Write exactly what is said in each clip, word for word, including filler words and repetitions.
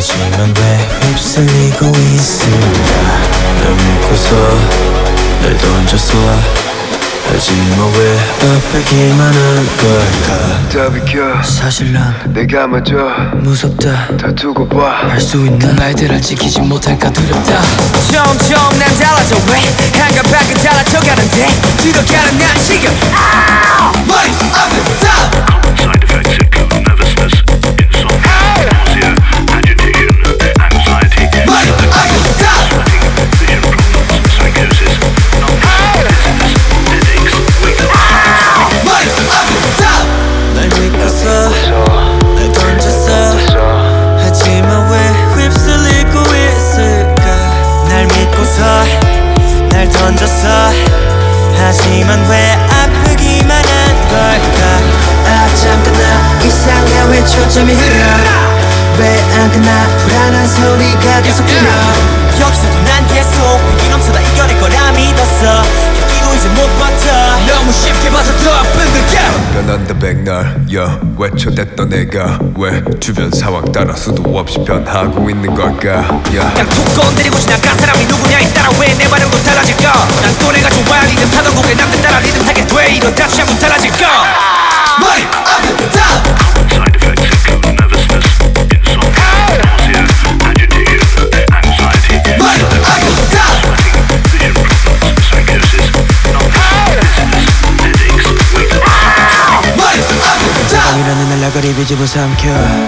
하지만 왜 휩쓸리고 있을까. 날 믿고서 날 던졌어. 하지만 왜 아프기만 한 걸까. 다 비켜 사실 난 내가 먼저 무섭다. 다 두고 봐. 할 수 있는 그 말들을 지키지 못할까 두렵다. 점점 난 달라져 왜 한가 밖에 달라져가는데 들어가는 난 지금 머리 아프다. Side effects include nervousness, insomnia, nausea, agitation, anxiety, 머리 아프다. sweating, vision problems, psychosis, nausea, dizziness, headaches, weakness. 머리 아프다. 날 믿고서 날 던졌어. 하지만 왜 휩쓸리고 있을까. 날 믿고서 날 던졌어. 하지만 왜 아프기만 한 걸까. 아 잠깐 나 이상해 왜 초점이 흐려 왜 안 끝나 불안한 소리가 계속 들려 여기서도 난 계속 위기 넘쳐다 이겨낼 거라 믿었어. 여기도 이제 못 버텨. 너무 쉽게 봐서 더 아픈 걸까. 변한다 백날 yeah. 외쳐댔던 내가 왜 주변 상황 따라 수도 없이 변하고 있는 걸까. yeah. 그냥 툭 건드리고 지나간 사람이 누구냐에 따라 왜 내 반응도 달라질까. 난 또 내가 좋아 리듬 타던 곡에 남들 따라 리듬 타게 돼. 이러다 취하면 달라질까. 머리 아프다. Side effects include nervousness, insomnia, nausea, agitation, anxiety, 머리 아프다. sweating, vision problems, psychosis, nausea, dizziness, headaches, weakness. 머리 아프다. 이라는 날라가리 비집어 삼켜.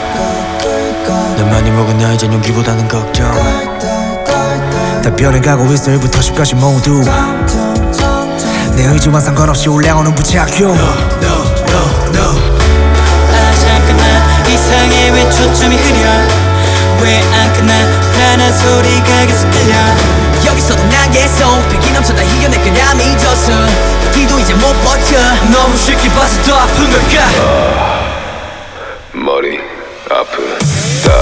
난 많이 먹은 나 이젠 용기보다는 걱정. 다 변해가고 있어 일부터 십까지 모두. 내 의지와 상관없이 올라오는 부작용. 아 잠깐 나 이상해 왜 초점이 흐려. 왜 안 끝나 불안한 소리가 계속 들려. 여기서도 난 계속 패기 넘쳐다 이겨낼 거라 믿었어. 여기도 이제 못 버텨. 너무 쉽게 봐서 더 아픈 걸까. 머리 아프다.